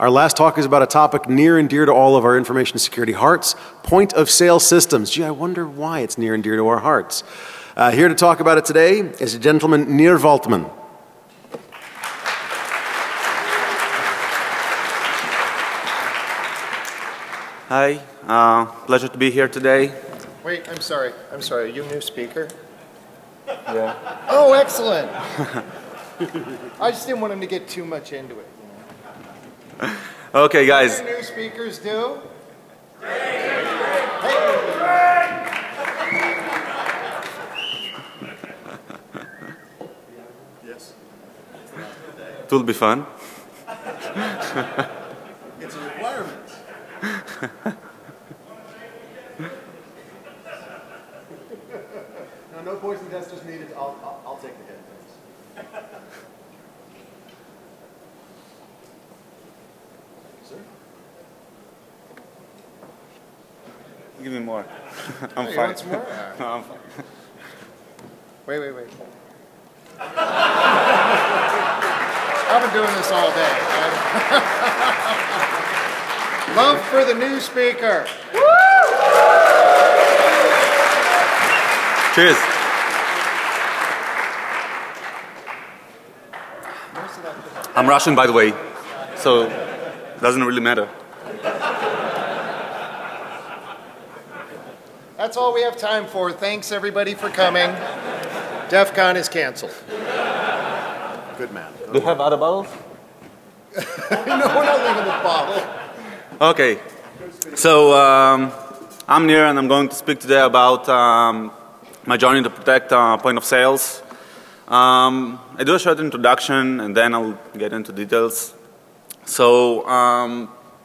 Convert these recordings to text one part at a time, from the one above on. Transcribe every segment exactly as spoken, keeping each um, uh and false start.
Our last talk is about a topic near and dear to all of our information security hearts, point of sale systems. Gee, I wonder why it's near and dear to our hearts. Uh, here to talk about it today is a gentleman, Nir Valtman. Hi, uh, pleasure to be here today. Wait, I'm sorry. I'm sorry. Are you a new speaker? Yeah. Oh, excellent. I just didn't want him to get too much into it. You know? Okay, guys. What do new speakers do? Hey. Yes. It will be fun. It's a requirement. No, no poison testers needed. I'll, I'll, I'll take the hit. Thanks. Sir? Give me more. I'm Oh, you fine. want some more? No, I'm fine. Wait, wait, wait. I've been doing this all day. Love for the new speaker. Cheers. I'm Russian, by the way, so it doesn't really matter. That's all we have time for. Thanks, everybody, for coming. DEF CON is canceled. Good man. Do you have other bottles? No, we're not leaving the bottle. Okay. So um, I'm Nir, and I'm going to speak today about um, my journey to protect uh, point of sales. Um, I do a short introduction, and then I'll get into details. So um,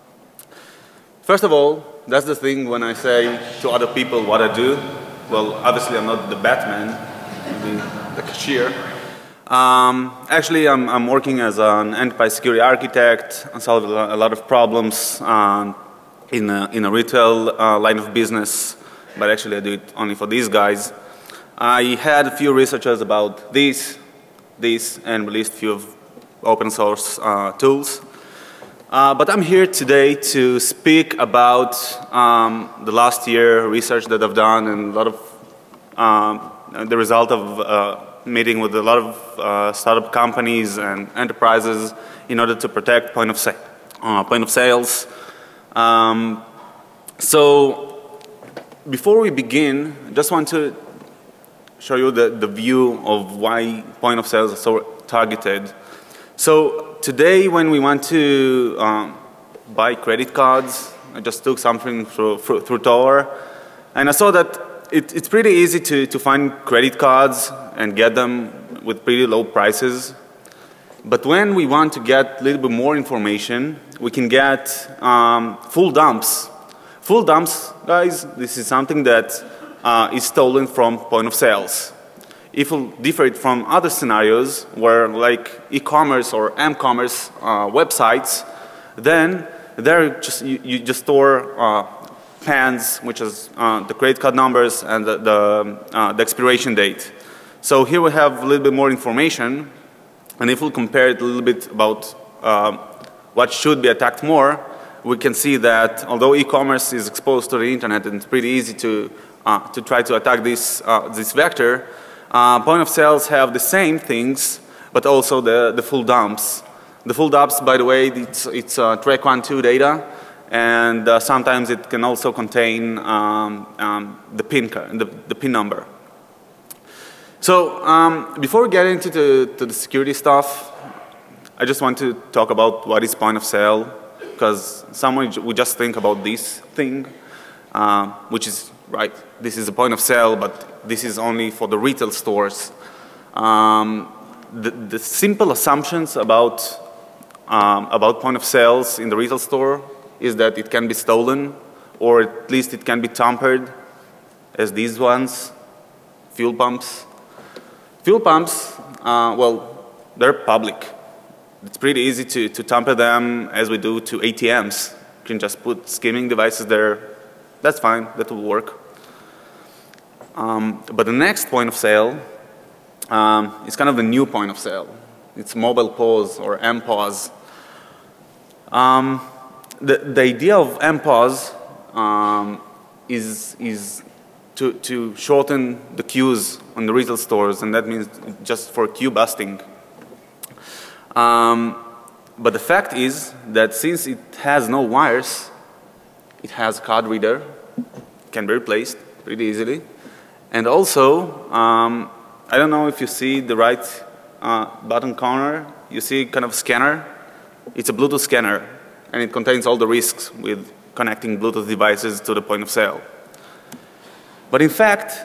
first of all, that's the thing when I say to other people what I do. Well, obviously I'm not the Batman, the, the cashier. Um, actually, I'm, I'm working as an enterprise security architect. I solve a lot of problems um, in, a, in a retail uh, line of business, but actually I do it only for these guys. I had a few researchers about this, this, and released a few of open source uh, tools. Uh, but I'm here today to speak about um, the last year research that I've done and a lot of um, the result of uh, meeting with a lot of uh, startup companies and enterprises in order to protect point of sale, uh, point of sales. Um, so before we begin, I just want to show you the, the view of why point of sales are so targeted. So today when we want to um, buy credit cards, I just took something through, through, through Tor, and I saw that it, it's pretty easy to, to find credit cards and get them with pretty low prices. But when we want to get a little bit more information, we can get um, full dumps. Full dumps, guys, this is something that uh, is stolen from point of sales. If we differ it from other scenarios where like e-commerce or m-commerce uh, websites, then there just, you, you just store uh, P A Ns, which is uh, the credit card numbers and the, the, uh, the expiration date. So here we have a little bit more information, and if we compare it a little bit about uh, what should be attacked more, we can see that although e-commerce is exposed to the internet and it's pretty easy to, uh, to try to attack this, uh, this vector, uh, point of sales have the same things, but also the, the full dumps. The full dumps, by the way, it's, it's uh, track one two data, and uh, sometimes it can also contain um, um, the PIN, the, the PIN number. So um, before we get into the, to the security stuff, I just want to talk about what is point of sale, because someone would just think about this thing, uh, which is right. This is a point of sale, but this is only for the retail stores. Um, the, the simple assumptions about um, about point of sales in the retail store is that it can be stolen, or at least it can be tampered, as these ones, fuel pumps. Fuel pumps, uh, well, they're public. It's pretty easy to, to tamper them as we do to A T Ms. You can just put skimming devices there. That's fine, that will work. Um, but the next point of sale um, is kind of the new point of sale. It's mobile P O S or M P O S. Um, the, the idea of M P O S um, is, is to, to shorten the queues on the retail stores, and that means just for queue busting. Um, but the fact is that since it has no wires, it has a card reader, can be replaced pretty easily. And also, um, I don't know if you see the right uh, bottom corner, you see kind of scanner. It's a Bluetooth scanner, and it contains all the risks with connecting Bluetooth devices to the point of sale. But in fact,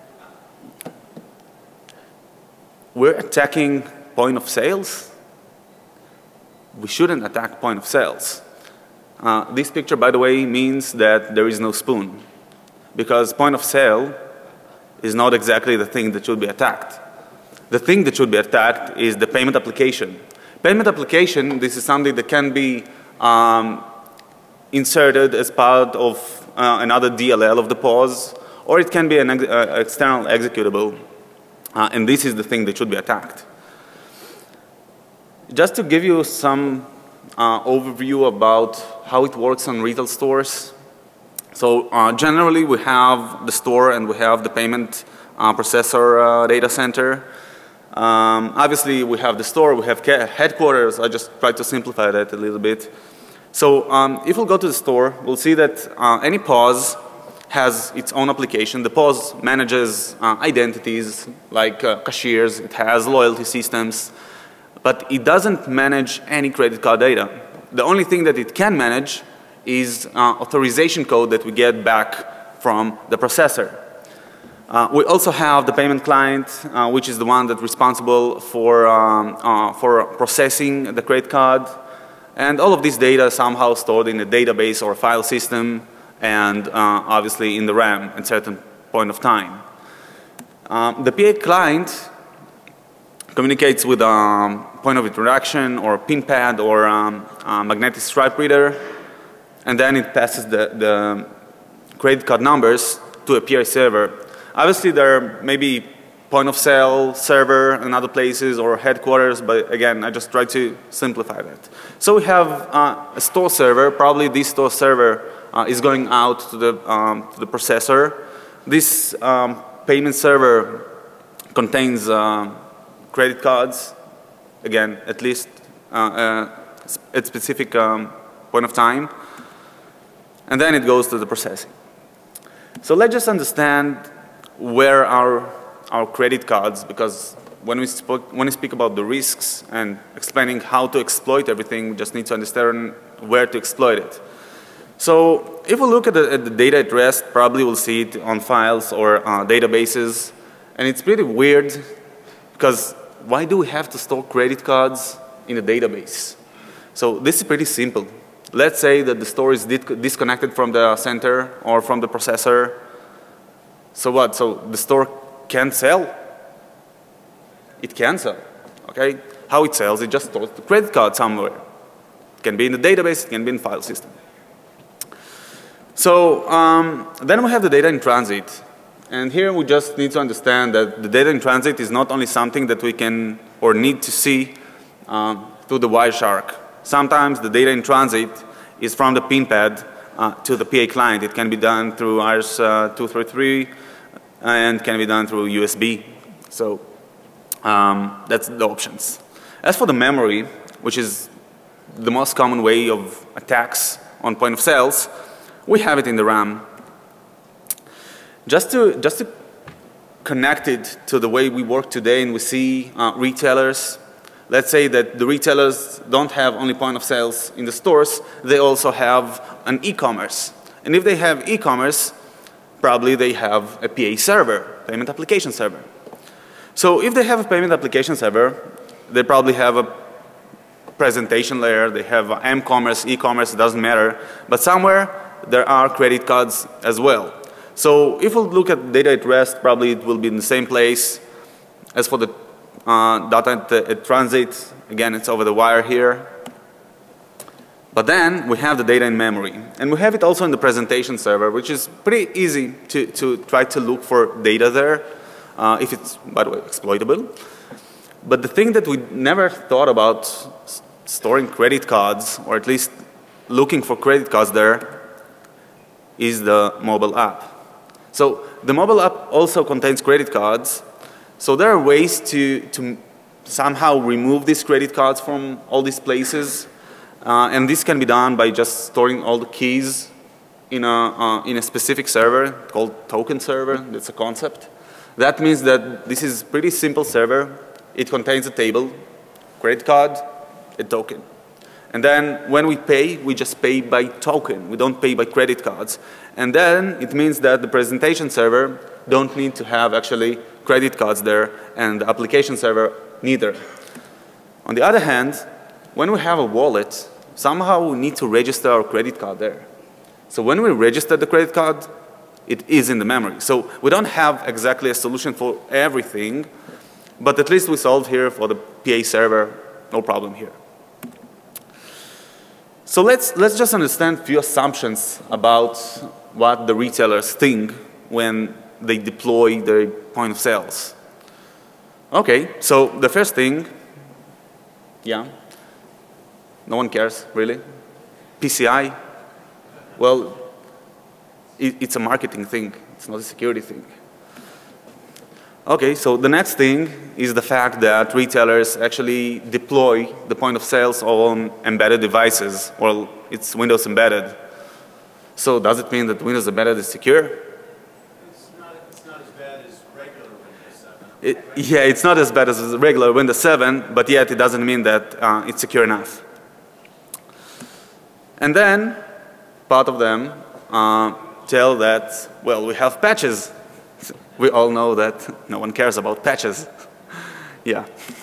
we're attacking point of sales. We shouldn't attack point of sales. Uh, this picture, by the way, means that there is no spoon, because point of sale is not exactly the thing that should be attacked. The thing that should be attacked is the payment application. Payment application, this is something that can be um, inserted as part of uh, another D L L of the P O S, or it can be an ex uh, external executable, uh, and this is the thing that should be attacked. Just to give you some uh, overview about how it works on retail stores. So uh, generally we have the store and we have the payment uh, processor uh, data center. Um, obviously we have the store, we have headquarters. I just tried to simplify that a little bit. So um, if we'll go to the store, we'll see that uh, any P O S has its own application. The P O S manages uh, identities like uh, cashiers, it has loyalty systems, but it doesn't manage any credit card data. The only thing that it can manage is uh, authorization code that we get back from the processor. Uh, we also have the payment client, uh, which is the one that's responsible for, um, uh, for processing the credit card. And all of this data is somehow stored in a database or a file system, and uh, obviously in the RAM at a certain point of time. Um, the P A client communicates with a um, point of interaction or pin pad or um, a magnetic stripe reader, and then it passes the, the credit card numbers to a P I server. Obviously there may be point of sale server in other places or headquarters, but again I just try to simplify that. So we have uh, a store server. Probably this store server uh, is going out to the, um, to the processor. This um, payment server contains uh, credit cards, again at least uh, uh, at specific um, point of time, and then it goes to the processing. So let's just understand where are our credit cards, because when we, spoke, when we speak about the risks and explaining how to exploit everything, we just need to understand where to exploit it. So if we look at the, at the data at rest, probably we'll see it on files or uh, databases, and it's pretty weird because why do we have to store credit cards in a database? So this is pretty simple. Let's say that the store is disconnected from the center or from the processor. So what? So the store can't sell? It can sell, okay? How it sells, it just stores the credit card somewhere. It can be in the database, it can be in the file system. So um, then we have the data in transit. And here we just need to understand that the data in transit is not only something that we can or need to see um, through the Wireshark. Sometimes the data in transit is from the pin pad uh, to the P A client. It can be done through I R S uh, two thirty-three and can be done through U S B. So um, that's the options. As for the memory, which is the most common way of attacks on point of sales, we have it in the RAM. Just to, just to connect it to the way we work today and we see uh, retailers, let's say that the retailers don't have only point of sales in the stores, they also have an e-commerce. And if they have e-commerce, probably they have a P A server, payment application server. So if they have a payment application server, they probably have a presentation layer, they have m-commerce, e-commerce, it doesn't matter, but somewhere there are credit cards as well. So if we look at data at rest, probably it will be in the same place. As for the uh, data at, at transit, again it's over the wire here. But then we have the data in memory, and we have it also in the presentation server, which is pretty easy to, to try to look for data there, uh, if it's, by the way, exploitable. But the thing that we never thought about storing credit cards, or at least looking for credit cards there, is the mobile app. So the mobile app also contains credit cards. So there are ways to, to somehow remove these credit cards from all these places. Uh, and this can be done by just storing all the keys in a, uh, in a specific server called token server. That's a concept. That means that this is a pretty simple server. It contains a table, credit card, a token. And then when we pay, we just pay by token. We don't pay by credit cards. And then it means that the presentation server don't need to have actually credit cards there, and the application server neither. On the other hand, when we have a wallet, somehow we need to register our credit card there. So when we register the credit card, it is in the memory. So we don't have exactly a solution for everything, but at least we solved here for the P A server, no problem here. So let's, let's just understand a few assumptions about what the retailers think when they deploy their point of sales. Okay, so the first thing, yeah, no one cares, really. P C I, well, it, it's a marketing thing. It's not a security thing. Okay, so the next thing is the fact that retailers actually deploy the point of sales on embedded devices. Well, it's Windows embedded. So does it mean that Windows embedded is secure? It's not, it's not as bad as regular Windows seven. It, yeah, it's not as bad as regular Windows seven, but yet it doesn't mean that uh, it's secure enough. And then part of them uh, tell that, well, we have patches. We all know that no one cares about patches. Yeah.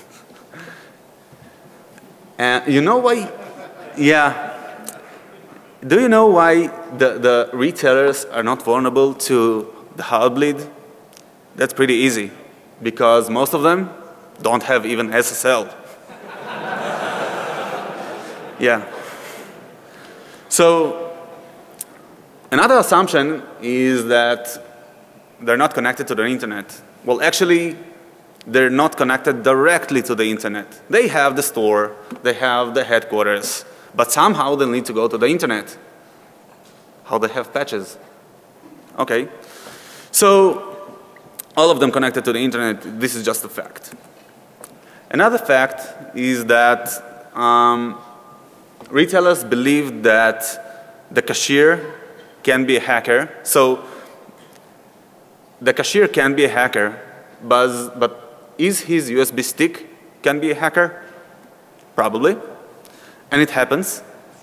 And you know why? Yeah. Do you know why the, the retailers are not vulnerable to the Heartbleed? That's pretty easy. Because most of them don't have even S S L. Yeah. So another assumption is that they're not connected to the internet. Well, actually, they're not connected directly to the internet. They have the store, they have the headquarters, but somehow they need to go to the internet. How they have patches? Okay. So all of them connected to the internet, this is just a fact. Another fact is that um, retailers believe that the cashier can be a hacker. So the cashier can be a hacker, but, but is his U S B stick can be a hacker? Probably. And it happens.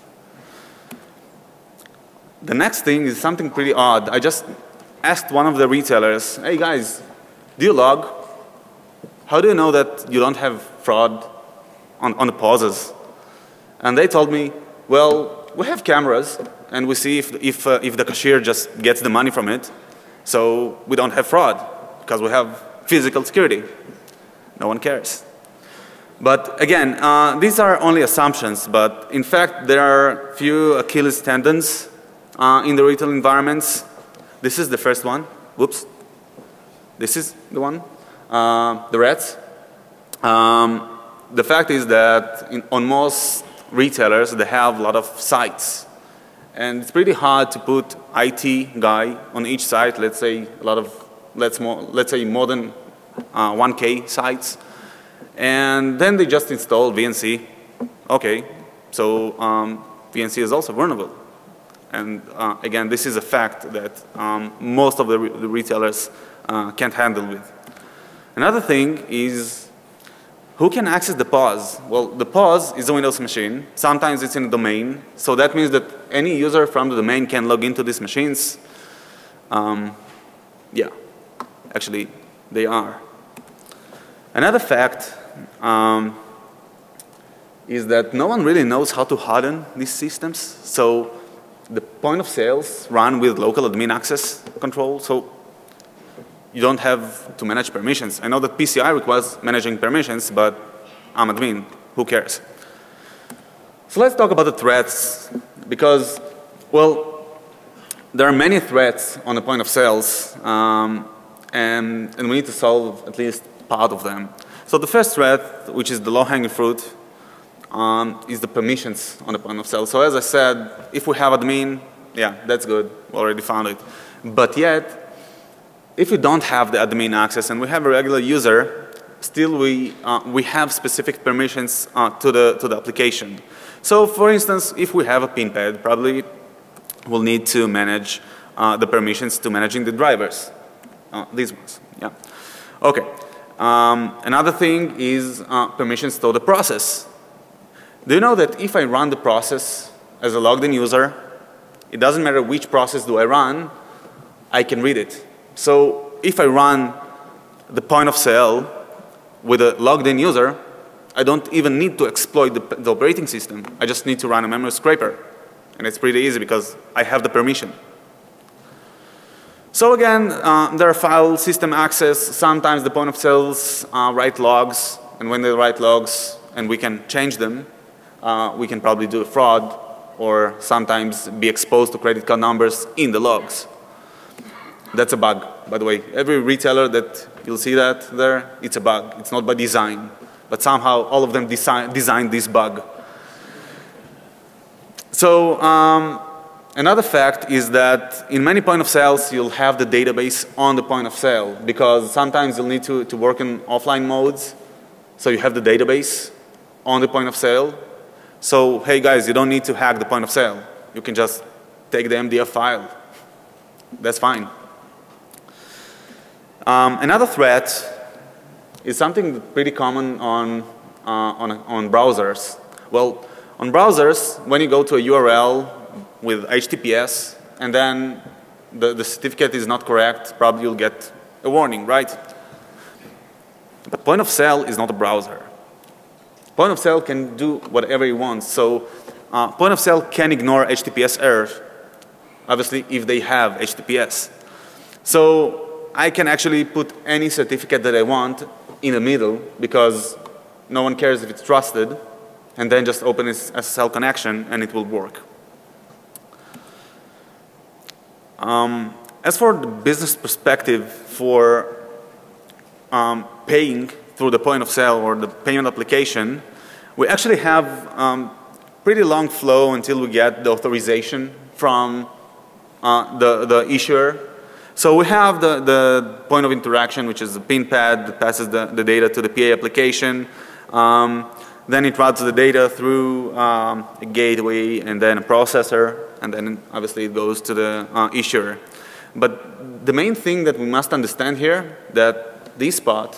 The next thing is something pretty odd. I just asked one of the retailers, hey guys, do you log? How do you know that you don't have fraud on, on the pauses? And they told me, well, we have cameras and we see if, if, uh, if the cashier just gets the money from it. So we don't have fraud because we have physical security. No one cares. But again, uh, these are only assumptions, but in fact there are few Achilles tendons uh, in the retail environments. This is the first one. Whoops. This is the one. Uh, the rats. Um, the fact is that in, on most retailers they have a lot of sites. And it's pretty hard to put I T guy on each site, let's say a lot of, let's, more, let's say more than uh, one K sites. And then they just install V N C. Okay, so um, V N C is also vulnerable. And uh, again, this is a fact that um, most of the, re the retailers uh, can't handle with. Another thing is, who can access the P O S? Well, the P O S is a Windows machine. Sometimes it's in a domain. So that means that any user from the domain can log into these machines. Um, yeah, actually, they are. Another fact um, is that no one really knows how to harden these systems. So the point of sales run with local admin access control. So you don't have to manage permissions. I know that P C I requires managing permissions, but I'm admin. Who cares? So let's talk about the threats, because, well, there are many threats on the point of sales, um, and, and we need to solve at least part of them. So the first threat, which is the low-hanging fruit, um, is the permissions on the point of sale. So as I said, if we have admin, yeah, that's good. We already found it. But yet, if we don't have the admin access and we have a regular user, still we, uh, we have specific permissions uh, to, the, to the application. So for instance, if we have a pin pad, probably we'll need to manage uh, the permissions to managing the drivers. Uh, these ones, yeah. Okay. Um, another thing is uh, permissions to the process. Do you know that if I run the process as a logged in user, it doesn't matter which process do I run, I can read it. So if I run the point of sale with a logged in user, I don't even need to exploit the, the operating system. I just need to run a memory scraper. And it's pretty easy because I have the permission. So again, uh, there are file system access. Sometimes the point of sales uh, write logs, and when they write logs and we can change them, uh, we can probably do a fraud or sometimes be exposed to credit card numbers in the logs. That's a bug, by the way. Every retailer that you'll see that there, it's a bug. It's not by design, but somehow all of them design, designed this bug. So um, another fact is that in many point of sales, you'll have the database on the point of sale because sometimes you'll need to, to work in offline modes. So you have the database on the point of sale. So hey guys, you don't need to hack the point of sale. You can just take the M D F file. That's fine. Um, another threat is something pretty common on, uh, on, on browsers. Well, on browsers, when you go to a U R L with H T T P S and then the, the certificate is not correct, probably you'll get a warning, right? But point of sale is not a browser. Point of sale can do whatever it wants. So uh, point of sale can ignore H T T P S errors, obviously if they have H T T P S. So I can actually put any certificate that I want in the middle because no one cares if it's trusted, and then just open this S S L connection and it will work. Um, as for the business perspective for um, paying through the point of sale or the payment application, we actually have um, pretty long flow until we get the authorization from uh, the, the issuer. So we have the, the point of interaction, which is the pin pad that passes the, the data to the P A application. Um, then it routes the data through um, a gateway and then a processor, and then obviously it goes to the uh, issuer. But the main thing that we must understand here, that this spot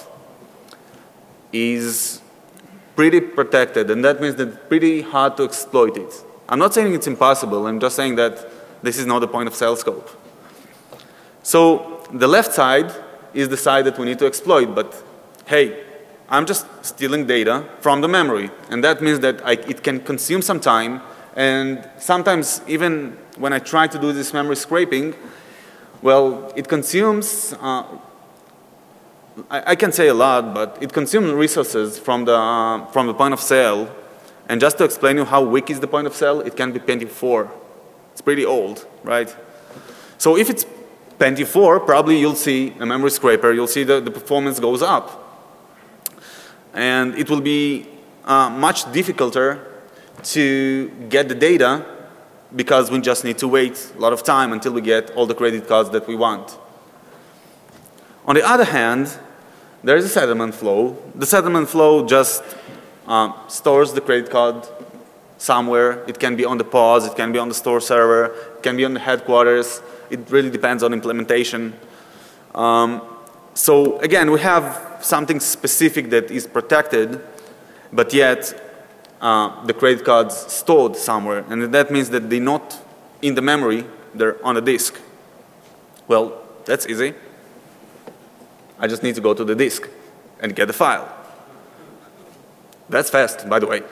is pretty protected, and that means that it's pretty hard to exploit it. I'm not saying it's impossible, I'm just saying that this is not the point of sale scope. So the left side is the side that we need to exploit, but hey, I'm just stealing data from the memory, and that means that I, it can consume some time, and sometimes even when I try to do this memory scraping, well, it consumes, uh, I, I can say a lot, but it consumes resources from the, uh, from the point of sale, and just to explain you how weak is the point of sale, it can be Pentium four. It's pretty old, right? So if it's Pentium four, probably you'll see a memory scraper, you'll see the, the performance goes up. And it will be uh, much difficulter to get the data because we just need to wait a lot of time until we get all the credit cards that we want. On the other hand, there is a settlement flow. The settlement flow just uh, stores the credit card somewhere. It can be on the P O S, it can be on the store server, it can be on the headquarters. It really depends on implementation. Um, so again, we have something specific that is protected, but yet uh, the credit cards stored somewhere, and that means that they're not in the memory, they're on a disk. Well, that's easy. I just need to go to the disk and get the file. That's fast, by the way.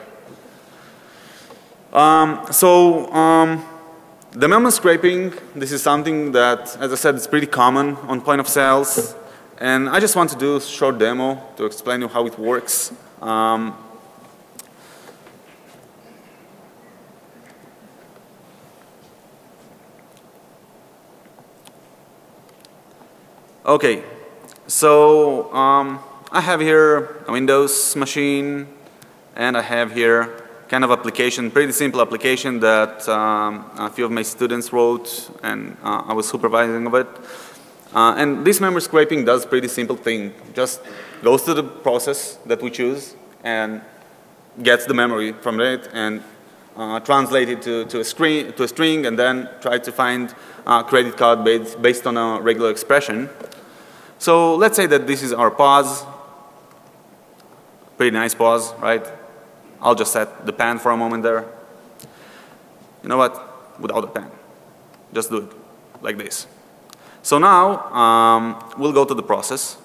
Um, so um, the memory scraping, this is something that, as I said, is pretty common on point of sales. And I just want to do a short demo to explain you how it works. Um, okay, so um, I have here a Windows machine, and I have here kind of application, pretty simple application that um, a few of my students wrote, and uh, I was supervising of it. Uh, and this memory scraping does pretty simple thing. Just goes to the process that we choose and gets the memory from it and uh, translate it to, to, a screen, to a string, and then try to find a credit card based, based on a regular expression. So let's say that this is our pause. Pretty nice pause, right? I'll just set the pen for a moment there. You know what? Without the pen. Just do it like this. So now um, we'll go to the process.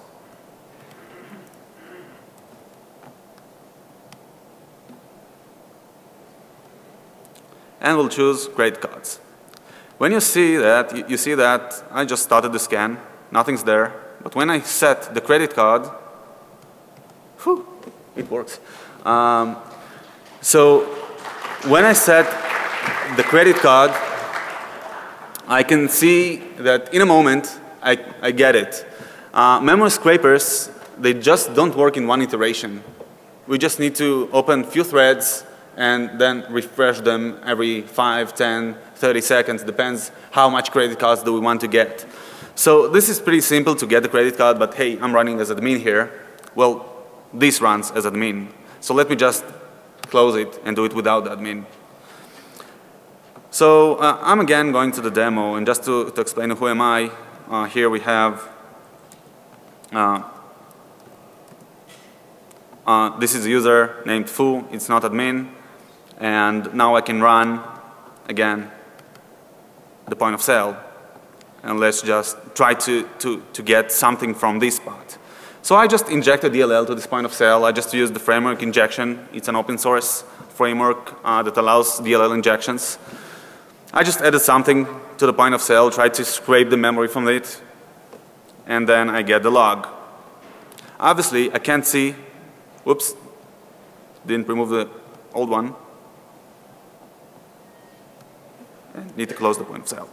And we'll choose credit cards. When you see that, you, you see that I just started the scan. Nothing's there. But when I set the credit card, whew, it works. Um, so when I set the credit card, I can see that in a moment I, I get it. Uh, memory scrapers, they just don't work in one iteration. We just need to open a few threads and then refresh them every five, ten, thirty seconds, depends how much credit cards do we want to get. So this is pretty simple to get the credit card, but hey, I'm running as admin here. Well, this runs as admin. So let me just close it and do it without the admin. So uh, I'm again going to the demo, and just to, to explain who am I, uh, here we have, uh, uh, this is a user named Foo, it's not admin, and now I can run, again, the point of sale. And let's just try to, to, to get something from this spot. So I just injected D L L to this point of sale. I just used the framework injection. It's an open source framework uh, that allows D L L injections. I just added something to the point of sale, tried to scrape the memory from it, and then I get the log. Obviously, I can't see, whoops, didn't remove the old one. And need to close the point of sale.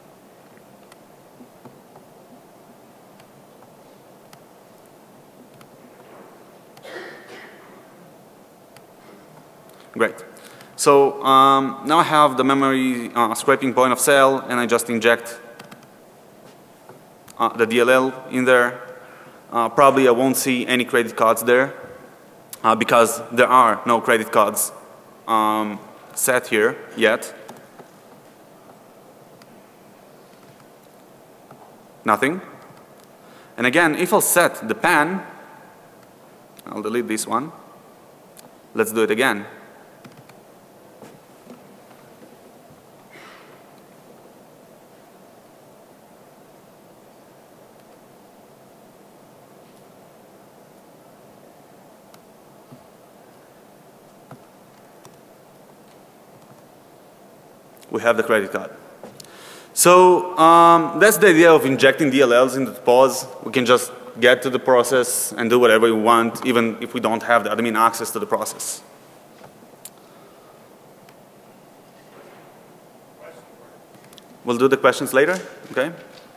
Great. So um, now I have the memory uh, scraping point of sale, and I just inject uh, the D L L in there. Uh, probably I won't see any credit cards there uh, because there are no credit cards um, set here yet. Nothing. And again, if I'll set the pen, I'll delete this one. Let's do it again. We have the credit card. So um, that's the idea of injecting D L Ls into the pause. We can just get to the process and do whatever we want, even if we don't have the admin access to the process. We'll do the questions later, okay?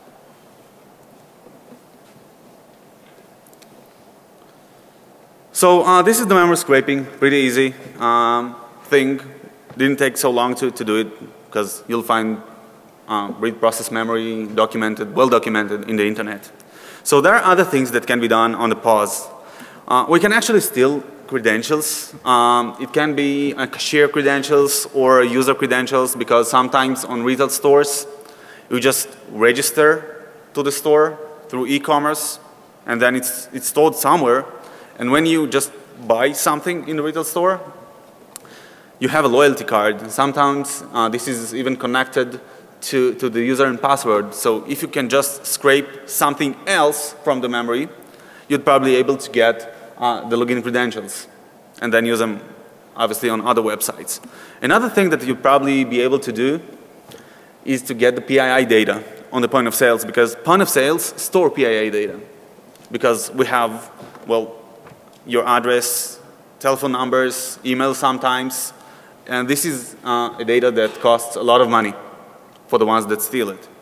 So uh, this is the memory scraping, pretty easy um, thing. Didn't take so long to, to do it, because you'll find uh, read process memory documented, well documented in the internet. So there are other things that can be done on the pause. Uh, we can actually steal credentials. Um, it can be uh, cashier credentials or user credentials, because sometimes on retail stores you just register to the store through e-commerce, and then it's, it's stored somewhere. And when you just buy something in the retail store, you have a loyalty card. Sometimes uh, this is even connected to, to the user and password. So if you can just scrape something else from the memory, you'd probably be able to get uh, the login credentials and then use them obviously on other websites. Another thing that you'd probably be able to do is to get the P I I data on the point of sales, because point of sales store P I I data. Because we have, well, your address, telephone numbers, email sometimes, and this is uh, a data that costs a lot of money for the ones that steal it.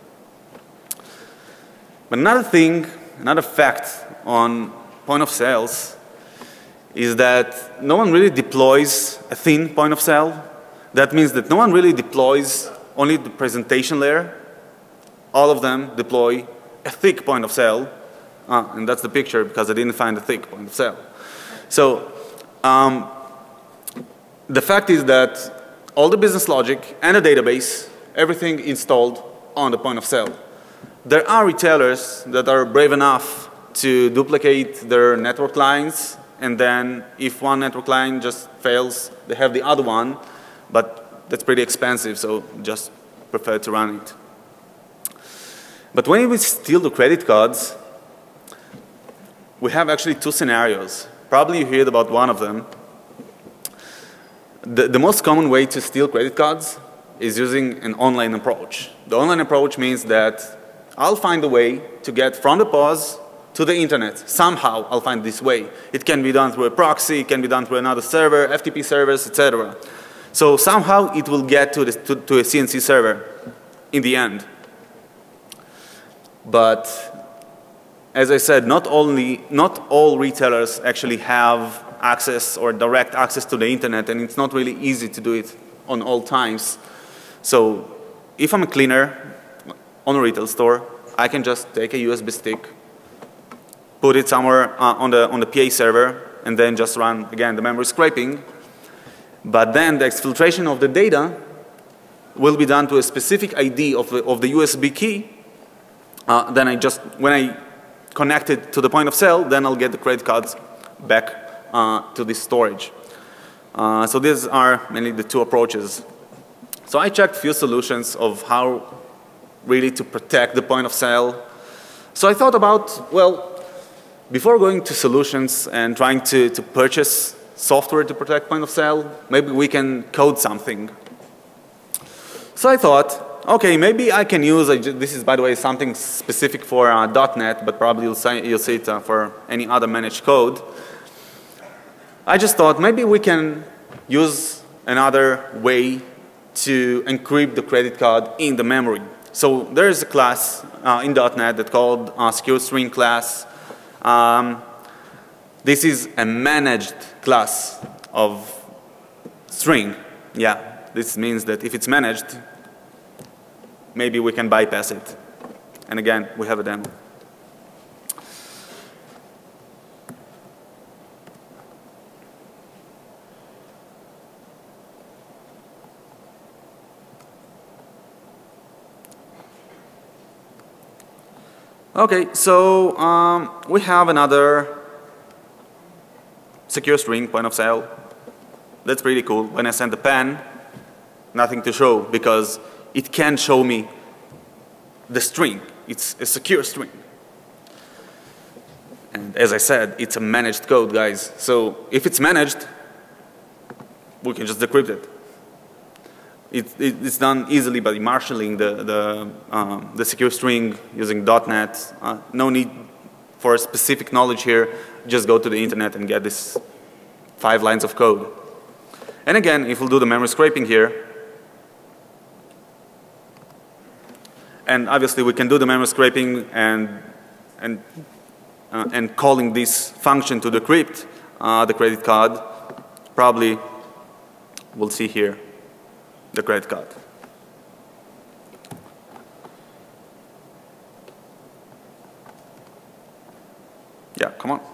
But another thing, another fact on point of sales is that no one really deploys a thin point of sale. That means that no one really deploys only the presentation layer. All of them deploy a thick point of sale. Ah, and that's the picture because I didn't find a thick point of sale. So um, the fact is that all the business logic and the database, everything installed on the point of sale. There are retailers that are brave enough to duplicate their network lines, and then if one network line just fails, they have the other one, but that's pretty expensive, so just prefer to run it. But when we steal the credit cards, we have actually two scenarios. Probably you heard about one of them. The, the most common way to steal credit cards is using an online approach. The online approach means that I'll find a way to get from the P O S to the internet. Somehow I'll find this way. It can be done through a proxy, it can be done through another server, F T P servers, et cetera. So somehow it will get to, the, to, to a C N C server in the end. But as I said, not only, not all retailers actually have access or direct access to the internet, and it's not really easy to do it on all times. So if I'm a cleaner on a retail store, I can just take a U S B stick, put it somewhere uh, on, the, on the P A server, and then just run, again, the memory scraping. But then the exfiltration of the data will be done to a specific I D of the, of the U S B key. Uh, then I just, when I connect it to the point of sale, then I'll get the credit cards back uh, to this storage. Uh, so these are mainly the two approaches. So I checked a few solutions of how really to protect the point of sale. So I thought about, well, before going to solutions and trying to, to purchase software to protect point of sale, maybe we can code something. So I thought, okay, maybe I can use, this is by the way something specific for uh, dot net, but probably you'll see, you'll see it uh, for any other managed code. I just thought maybe we can use another way to encrypt the credit card in the memory. So there is a class uh, in dot net that's called uh, secure string class. Um, this is a managed class of string. Yeah, this means that if it's managed, maybe we can bypass it. And again, we have a demo. Okay, so um, we have another secure string point of sale. That's pretty cool. When I send the pen, nothing to show because it can show me the string. It's a secure string. And as I said, it's a managed code, guys. So if it's managed, we can just decrypt it. It, it it's done easily by marshalling the, the, um, the secure string using dot net. Uh, no need for specific knowledge here. Just go to the internet and get this five lines of code. And again, if we'll do the memory scraping here, and obviously we can do the memory scraping and, and, uh, and calling this function to decrypt uh, the credit card, probably we'll see here the credit card. Yeah, come on.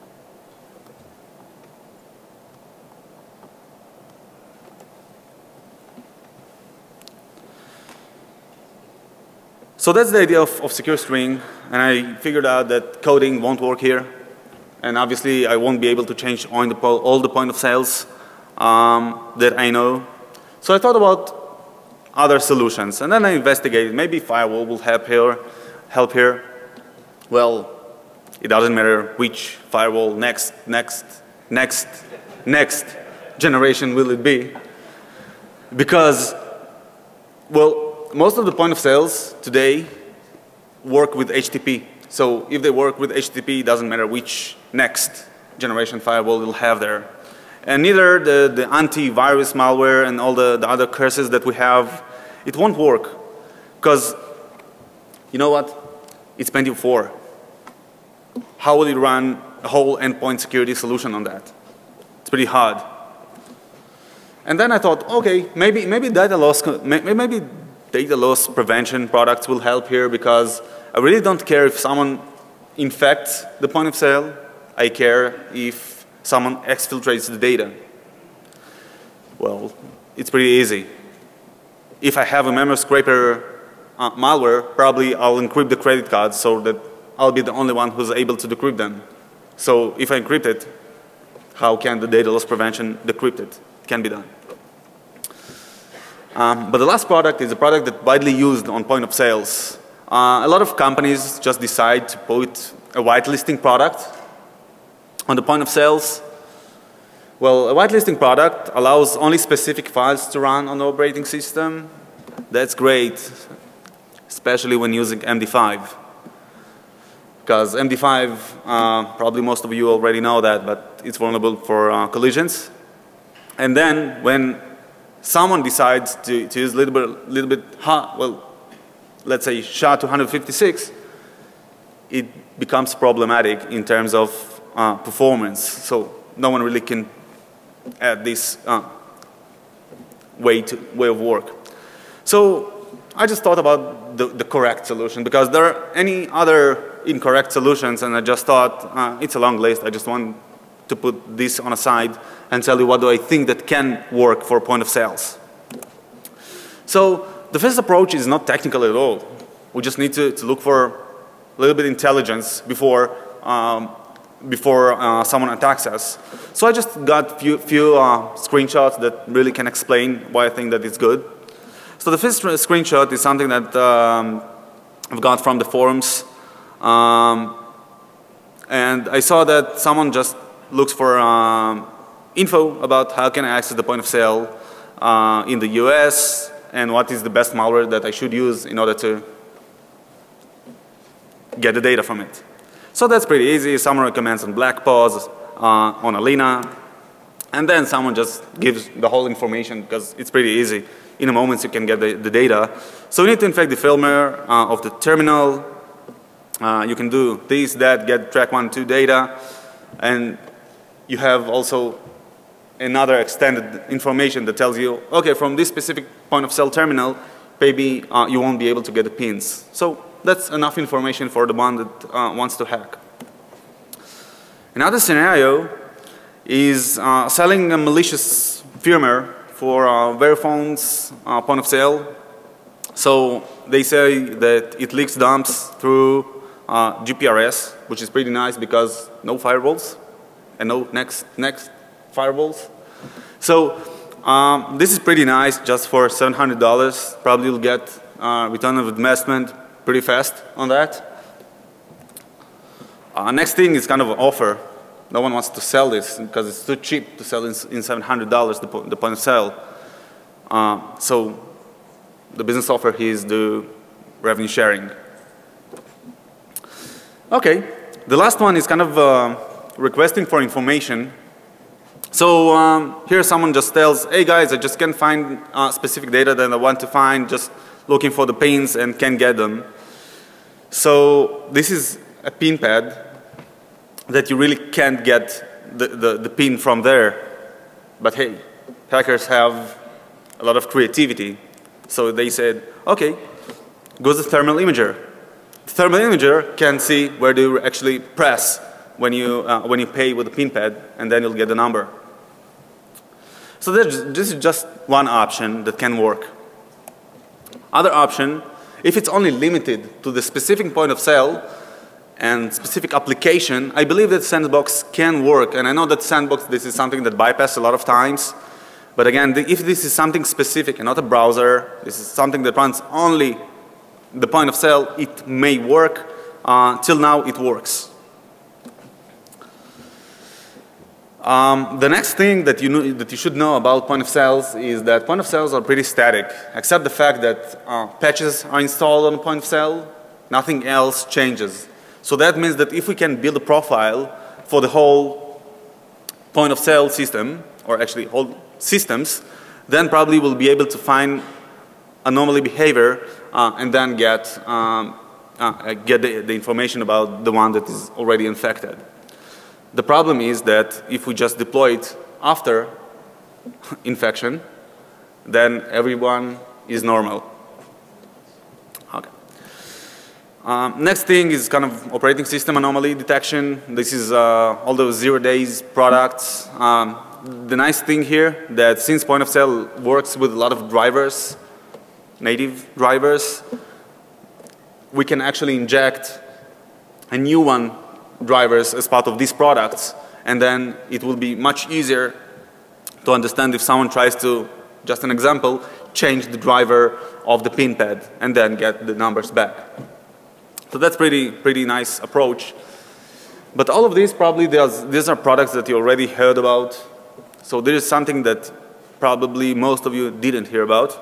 So that's the idea of, of secure string, and I figured out that coding won't work here, and obviously I won't be able to change all the, all the point of sales um, that I know. So I thought about other solutions, and then I investigated. Maybe firewall will help here. Help here. Well, it doesn't matter which firewall next, next, next, next generation will it be, because, well, most of the point of sales today work with H T T P. So if they work with H T T P, it doesn't matter which next generation firewall will have there. And neither the, the antivirus malware and all the, the other curses that we have, it won't work. Because, you know what? It's Pentium four. How will you run a whole endpoint security solution on that? It's pretty hard. And then I thought, okay, maybe, maybe data loss, maybe data loss prevention products will help here, because I really don't care if someone infects the point of sale. I care if someone exfiltrates the data. Well, it's pretty easy. If I have a memory scraper uh, malware, probably I'll encrypt the credit cards so that I'll be the only one who's able to decrypt them. So if I encrypt it, how can the data loss prevention decrypt it? It can be done. Um, but the last product is a product that's widely used on point of sales. Uh, a lot of companies just decide to put a whitelisting product on the point of sales. Well, a whitelisting product allows only specific files to run on the operating system. That's great, especially when using M D five. Because M D five, uh, probably most of you already know that, but it's vulnerable for uh, collisions. And then when someone decides to, to use a little bit, little bit hot, well, let's say SHA two fifty-six, it becomes problematic in terms of uh, performance. So no one really can add this uh, way, to, way of work. So I just thought about the, the correct solution, because there are any other incorrect solutions, and I just thought uh, it's a long list. I just want to put this on a side and tell you what do I think that can work for point of sales. So the first approach is not technical at all. We just need to, to look for a little bit of intelligence before, um, before uh, someone attacks us. So I just got few, few uh, screenshots that really can explain why I think that it's good. So the first screenshot is something that um, I've got from the forums. Um, and I saw that someone just looks for um, info about how can I access the point of sale uh, in the U S and what is the best malware that I should use in order to get the data from it. So that's pretty easy. Someone recommends on BlackPaws, uh, on Alina, and then someone just gives the whole information because it's pretty easy. In a moment you can get the, the data. So you need to infect the firmware uh, of the terminal. Uh, you can do this, that, get track one, two data, and you have also another extended information that tells you, okay, from this specific point of sale terminal, maybe uh, you won't be able to get the pins. So that's enough information for the one that uh, wants to hack. Another scenario is uh, selling a malicious firmware for uh, Verifone's uh, point of sale. So they say that it leaks dumps through uh, G P R S, which is pretty nice because no firewalls and no next next firewalls. So um, this is pretty nice just for seven hundred dollars. Probably you'll get uh, return of investment pretty fast on that. Uh, next thing is kind of an offer. No one wants to sell this because it's too cheap to sell in, in seven hundred dollars the, po the point of sale. Uh, so the business offer here is the revenue sharing. Okay, the last one is kind of uh, requesting for information. So um, here someone just tells, hey guys, I just can't find uh, specific data that I want to find, just looking for the pins and can't get them. So this is a pin pad that you really can't get the, the, the pin from there. But hey, hackers have a lot of creativity. So they said, okay, go to the thermal imager. The thermal imager can see where do you actually press when you, uh, when you pay with the pin pad, and then you'll get the number. So this is just one option that can work. Other option, if it's only limited to the specific point of sale and specific application, I believe that Sandbox can work. And I know that Sandbox, this is something that bypass a lot of times. But again, the, if this is something specific and not a browser, this is something that runs only the point of sale, it may work. Uh, till now, it works. Um, the next thing that you, know, that you should know about point of sales is that point of sales are pretty static, except the fact that uh, patches are installed on the point of sale, nothing else changes. So that means that if we can build a profile for the whole point of sale system, or actually whole systems, then probably we'll be able to find anomaly behavior uh, and then get, um, uh, get the, the information about the one that is already infected. The problem is that if we just deploy it after infection, then everyone is normal. Okay. Um, next thing is kind of operating system anomaly detection. This is uh, all those zero days products. Um, the nice thing here that since point of sale works with a lot of drivers, native drivers, we can actually inject a new one drivers as part of these products, and then it will be much easier to understand if someone tries to, just an example, change the driver of the pin pad and then get the numbers back. So that's pretty, pretty nice approach. But all of these probably, these are products that you already heard about. So there is something that probably most of you didn't hear about.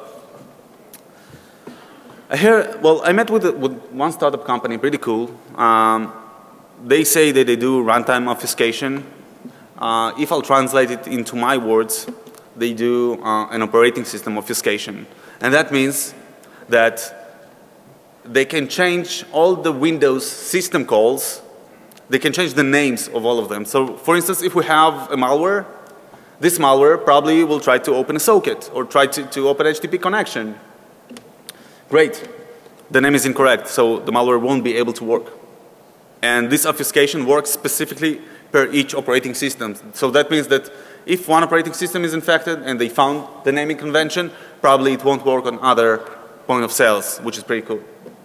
I hear, well, I met with, a, with one startup company, pretty cool. Um, they say that they do runtime obfuscation. Uh, if I'll translate it into my words, they do uh, an operating system obfuscation. And that means that they can change all the Windows system calls. They can change the names of all of them. So for instance, if we have a malware, this malware probably will try to open a socket or try to, to open H T T P connection. Great. The name is incorrect, so the malware won't be able to work. And this obfuscation works specifically per each operating system. So that means that if one operating system is infected and they found the naming convention, probably it won't work on other point of sales, which is pretty cool.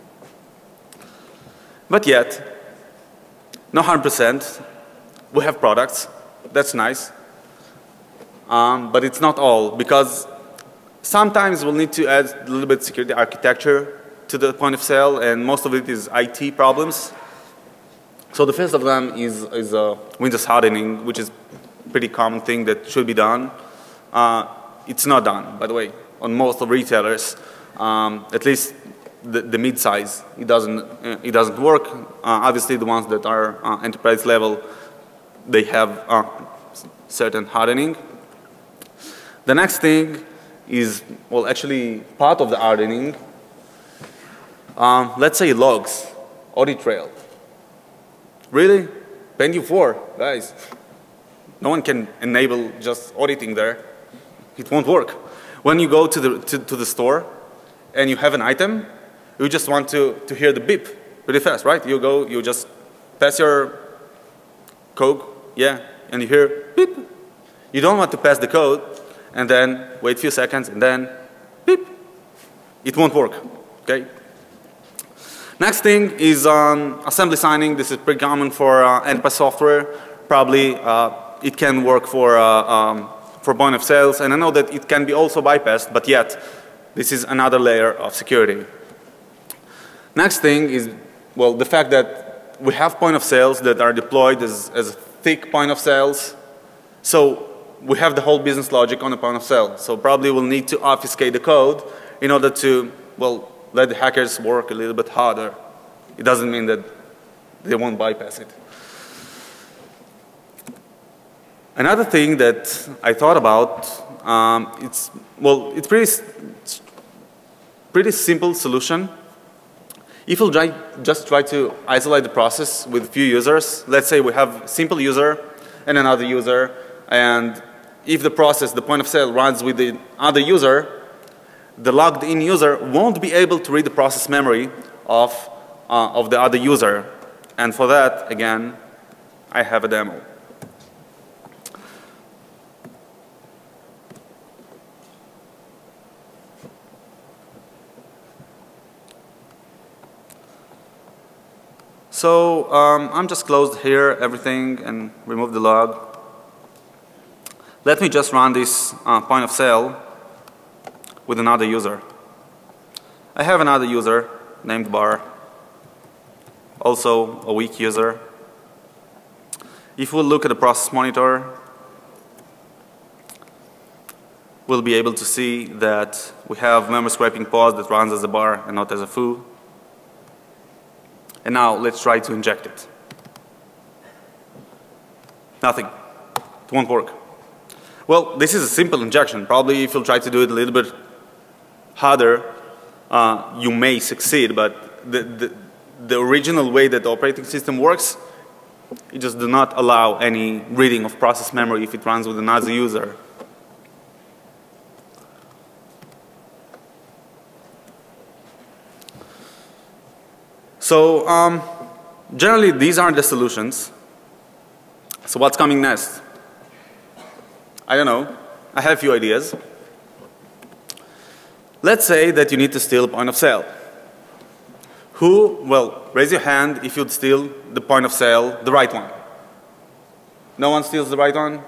But yet, not one hundred percent, we have products. That's nice. Um, but it's not all, because sometimes we'll need to add a little bit security architecture to the point of sale, and most of it is I T problems. So the first of them is, is uh, Windows hardening, which is a pretty common thing that should be done. Uh, it's not done, by the way, on most of retailers, um, at least the, the mid-size. It doesn't, uh, it doesn't work. Uh, obviously, the ones that are uh, enterprise level, they have uh, certain hardening. The next thing is, well, actually part of the hardening. Um, let's say logs, audit trail. Really? Pentium four, guys. No one can enable just auditing there. It won't work. When you go to the, to, to the store and you have an item, you just want to, to hear the beep pretty fast, right? You go, you just pass your code, yeah, and you hear beep. You don't want to pass the code and then wait a few seconds and then beep. It won't work, okay? Next thing is um, assembly signing. This is pretty common for uh, enterprise software. Probably uh, it can work for, uh, um, for point of sales, and I know that it can be also bypassed, but yet this is another layer of security. Next thing is, well, the fact that we have point of sales that are deployed as, as thick point of sales. So we have the whole business logic on the point of sale. So probably we'll need to obfuscate the code in order to, well, let the hackers work a little bit harder. It doesn't mean that they won't bypass it. Another thing that I thought about, um, it's, well, it's pretty, pretty simple solution. If we'll try, just try to isolate the process with a few users, let's say we have a simple user and another user, and if the process, the point of sale, runs with the other user, the logged in user won't be able to read the process memory of, uh, of the other user. And for that, again, I have a demo. So um, I'm just closed here, everything, and remove the log. Let me just run this uh, point of sale with another user. I have another user named Bar, also a weak user. If we look at the process monitor, we'll be able to see that we have memory scraping pause that runs as a bar and not as a foo. And now let's try to inject it. Nothing. It won't work. Well, this is a simple injection. Probably if you'll try to do it a little bit harder, uh, you may succeed, but the, the, the original way that the operating system works It just does not allow any reading of process memory if it runs with another user. So um, generally, these are the solutions. So what's coming next? I don't know. I have a few ideas. Let's say that you need to steal a point of sale. Who, well, raise your hand if you'd steal the point of sale, the right one. No one steals the right one?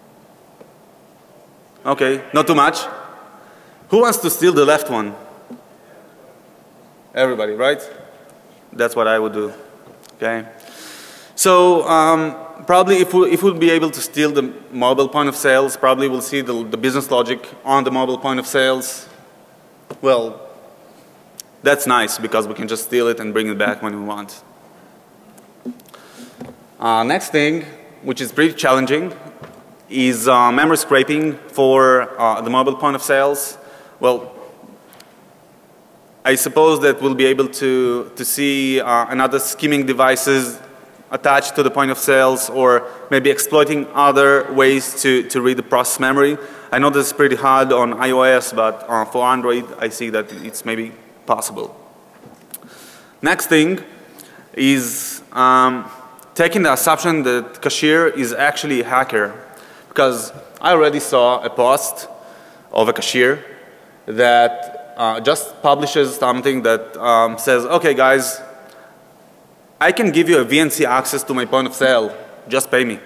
Okay, not too much. Who wants to steal the left one? Everybody, right? That's what I would do. Okay. So um, probably if we if we'll be able to steal the mobile point of sales, probably we'll see the, the business logic on the mobile point of sales. Well, that's nice because we can just steal it and bring it back when we want. Uh, next thing, which is pretty challenging, is uh, memory scraping for uh, the mobile point of sales. Well, I suppose that we'll be able to, to see uh, another skimming devices attached to the point of sales, or maybe exploiting other ways to, to read the process memory. I know this is pretty hard on iOS, but uh, for Android, I see that it's maybe possible. Next thing is um, taking the assumption that cashier is actually a hacker, because I already saw a post of a cashier that Uh, just publishes something that um, says, okay guys, I can give you a V N C access to my point of sale, just pay me.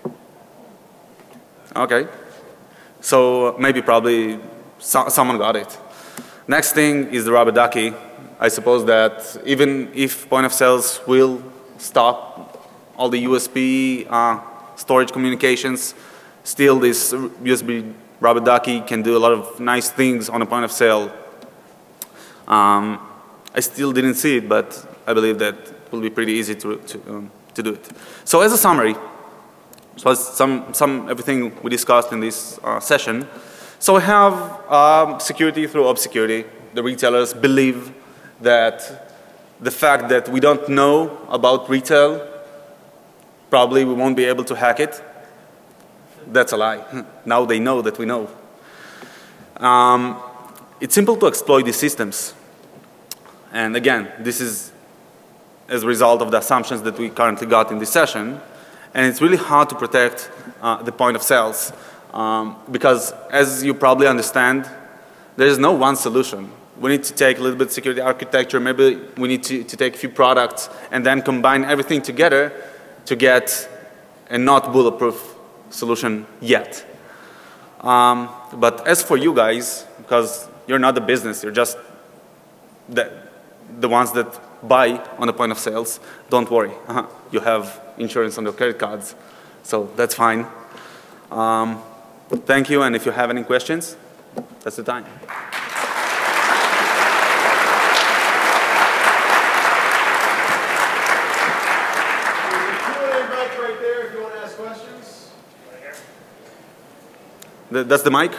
Okay. So maybe probably so someone got it. Next thing is the rubber ducky. I suppose that even if point of sales will stop all the U S B uh, storage communications, still this U S B rubber ducky can do a lot of nice things on a point of sale. Um, I still didn't see it, but I believe that it will be pretty easy to, to, um, to do it. So as a summary, so some, some everything we discussed in this uh, session. So we have um, security through obscurity. The retailers believe that the fact that we don't know about retail, probably we won't be able to hack it. That's a lie. Now they know that we know. Um, It's simple to exploit these systems. And again, this is as a result of the assumptions that we currently got in this session. And it's really hard to protect uh, the point of sales. Um, because as you probably understand, there is no one solution. We need to take a little bit of security architecture. Maybe we need to, to take a few products and then combine everything together to get a not bulletproof solution yet. Um, but as for you guys, because you're not the business, you're just the, the ones that buy on the point of sales, don't worry. Uh-huh. You have insurance on your credit cards, so that's fine. Um, thank you, and if you have any questions, that's the time. The, that's the mic?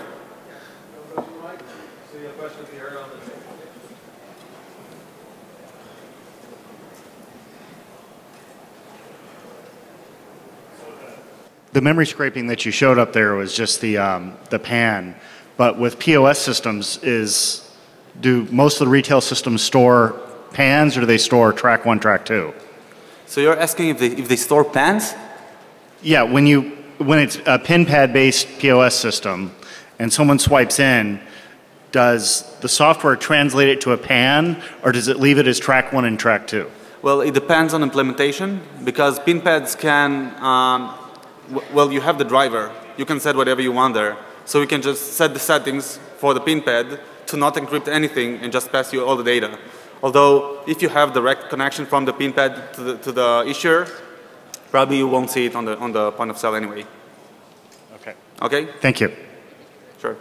The memory scraping that you showed up there was just the, um, the pan. But with P O S systems, is, do most of the retail systems store pans, or do they store track one, track two? So you're asking if they, if they store pans? Yeah, when, you, when it's a pin pad based P O S system and someone swipes in, does the software translate it to a pan, or does it leave it as track one and track two? Well, it depends on implementation, because pin pads can, um, well, you have the driver. You can set whatever you want there. So you can just set the settings for the pin pad to not encrypt anything and just pass you all the data. Although, if you have direct connection from the pin pad to the, to the issuer, probably you won't see it on the, on the point of sale anyway. Okay. Okay? Thank you. Sure.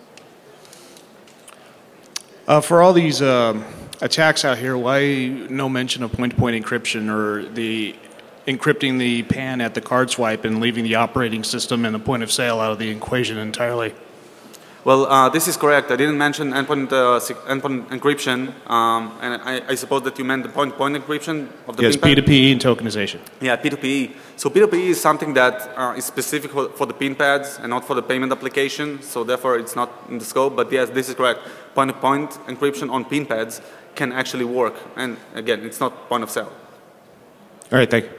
Uh, for all these uh, attacks out here, why no mention of point-to-point encryption, or the encrypting the pan at the card swipe and leaving the operating system and the point of sale out of the equation entirely? Well, uh, this is correct. I didn't mention endpoint, uh, endpoint encryption, um, and I, I suppose that you meant the point-to-point encryption of the Yes, pin pad? P two P and tokenization. Yeah, P two P. So P two P is something that uh, is specific for, for the pin pads and not for the payment application, so therefore it's not in the scope, but yes, this is correct. Point-to-point encryption on pin pads can actually work, and again, it's not point of sale. All right, thank you.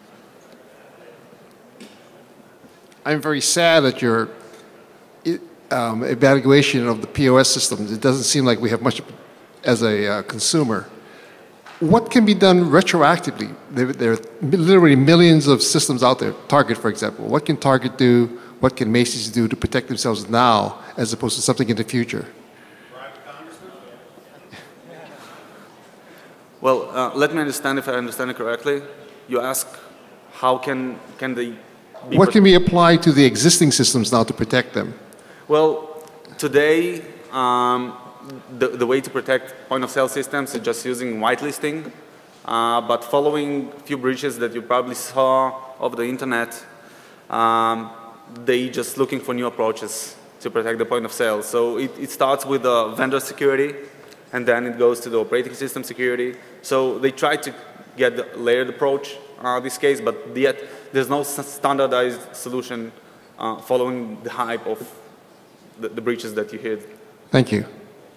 I'm very sad that your um, evaluation of the P O S systems, it doesn't seem like we have much as a uh, consumer. What can be done retroactively? There, there are literally millions of systems out there. Target, for example. What can Target do? What can Macy's do to protect themselves now as opposed to something in the future? Well, uh, let me understand if I understand it correctly. You ask how can, can they be What can be applied to the existing systems now to protect them? Well, today, um, the, the way to protect point-of-sale systems is just using whitelisting. Uh, but following a few breaches that you probably saw over the internet, um, they just looking for new approaches to protect the point of sale. So it, it starts with the vendor security, and then it goes to the operating system security. So they try to get the layered approach uh, this case, but yet there's no standardized solution uh, following the hype of the, the breaches that you hear. Thank you.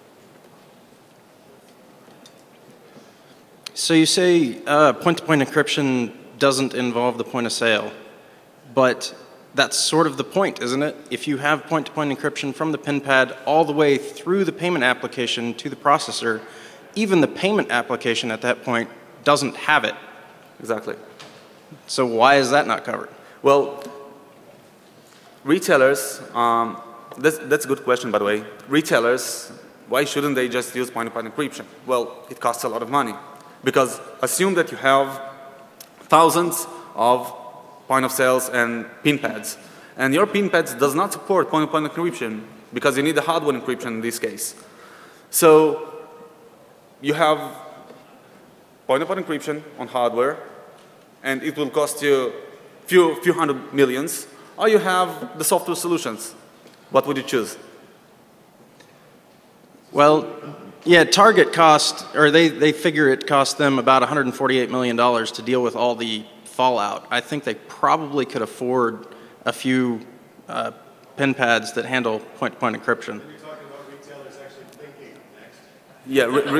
So you say uh, point-to-point encryption doesn't involve the point of sale, but that's sort of the point, isn't it? If you have point-to-point encryption from the pin pad all the way through the payment application to the processor, even the payment application at that point doesn't have it. Exactly. So why is that not covered? Well, retailers, um, that's, that's a good question, by the way. Retailers, why shouldn't they just use point-to-point encryption? Well, it costs a lot of money. Because assume that you have thousands of point of sales and pin pads, and your pin pads does not support point-to-point encryption because you need the hardware encryption in this case. So you have point-to-point encryption on hardware, and it will cost you a few, few hundred millions, or you have the software solutions. What would you choose? Well, yeah, Target cost, or they, they figure it cost them about one hundred forty-eight million dollars to deal with all the fallout. I think they probably could afford a few uh, pin pads that handle point-to-point encryption. You're talking about retailers actually thinking next. Yeah. Re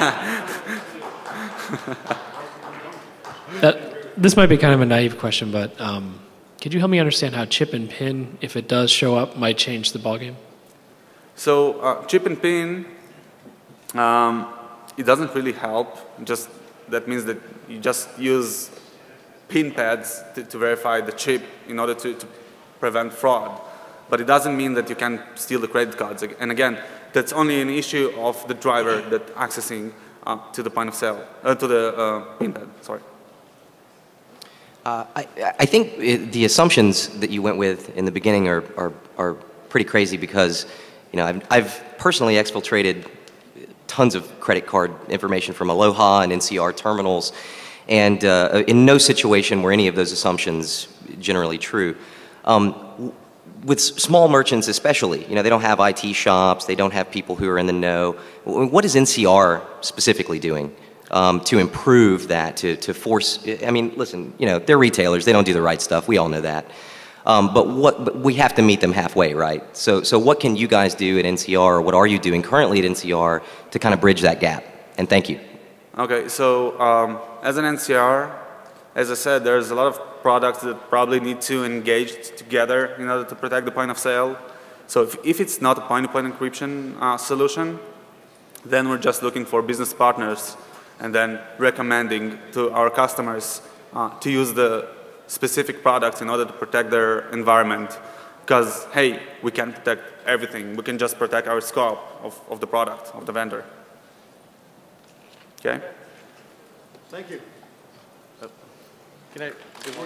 re that, this might be kind of a naive question, but um, could you help me understand how chip and pin, if it does show up, might change the ballgame? So uh, chip and pin, um, it doesn't really help. Just that means that you just use pin pads to, to verify the chip in order to, to prevent fraud. But it doesn't mean that you can steal the credit cards. And again, that's only an issue of the driver that accessing uh, to the point of sale, uh, to the uh, pin pad. Sorry. Uh, I, I think it, the assumptions that you went with in the beginning are, are, are pretty crazy because, you know, I've, I've personally exfiltrated tons of credit card information from Aloha and N C R terminals, and uh, in no situation were any of those assumptions generally true. Um, with small merchants especially, you know, they don't have I T shops, they don't have people who are in the know. What is N C R specifically doing um, to improve that, to, to force, I mean, listen, you know, they're retailers, they don't do the right stuff, we all know that. Um, but what but we have to meet them halfway, right? So, so what can you guys do at N C R, or what are you doing currently at N C R to kind of bridge that gap? And thank you. Okay, so um, as an N C R, as I said, there's a lot of products that probably need to engage together in order to protect the point of sale. So if, if it's not a point-to-point encryption uh, solution, then we're just looking for business partners and then recommending to our customers uh, to use the specific products in order to protect their environment. Because, hey, we can't protect everything. We can just protect our scope of, of the product, of the vendor. Okay? Thank you. Can I?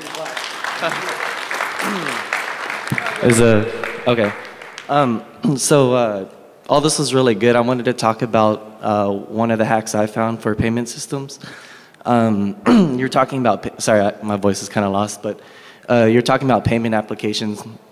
Is a okay. Um, so uh, all this was really good. I wanted to talk about uh, one of the hacks I found for payment systems. Um, you're talking about. Sorry, I, my voice is kind of lost, but uh, you're talking about payment applications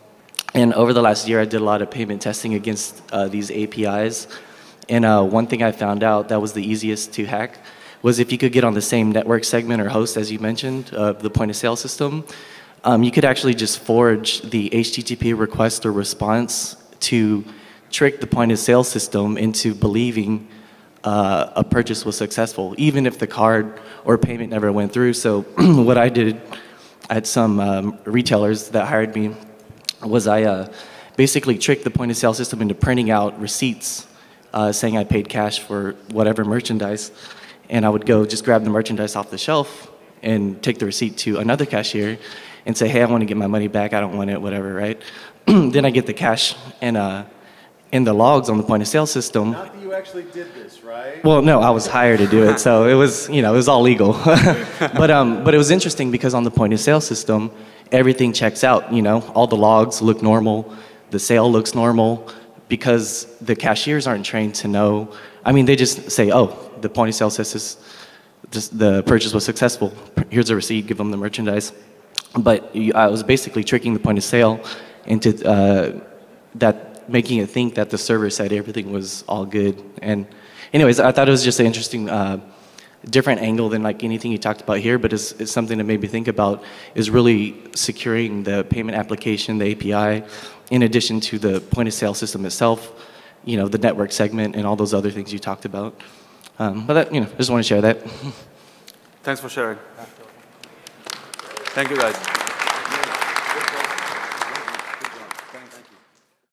And over the last year, I did a lot of payment testing against uh, these A P Is. And uh, one thing I found out that was the easiest to hack was if you could get on the same network segment or host, as you mentioned, of uh, the point of sale system, um, you could actually just forge the H T T P request or response to trick the point of sale system into believing uh, a purchase was successful, even if the card or payment never went through. So what I did, I had some um, retailers that hired me, was I uh, basically tricked the point of sale system into printing out receipts uh, saying I paid cash for whatever merchandise. And I would go just grab the merchandise off the shelf and take the receipt to another cashier and say, hey, I want to get my money back. I don't want it, whatever, right? Then I get the cash and uh, in the logs on the point of sale system. Not that you actually did this, right? Well, no, I was hired to do it, so it was, you know, it was all legal. but um, but it was interesting because on the point of sale system, everything checks out. You know, all the logs look normal, the sale looks normal, because the cashiers aren't trained to know. I mean, they just say, oh, the point of sale says this, this, the purchase was successful. Here's a receipt. Give them the merchandise. But you, I was basically tricking the point of sale into uh, that, making it think that the server said everything was all good. And anyways, I thought it was just an interesting, uh, different angle than like anything you talked about here, but it's, it's something that made me think about is really securing the payment application, the A P I, in addition to the point of sale system itself, you know, the network segment and all those other things you talked about. Um, but that, you know, I just want to share that. Thanks for sharing. Thank you, guys.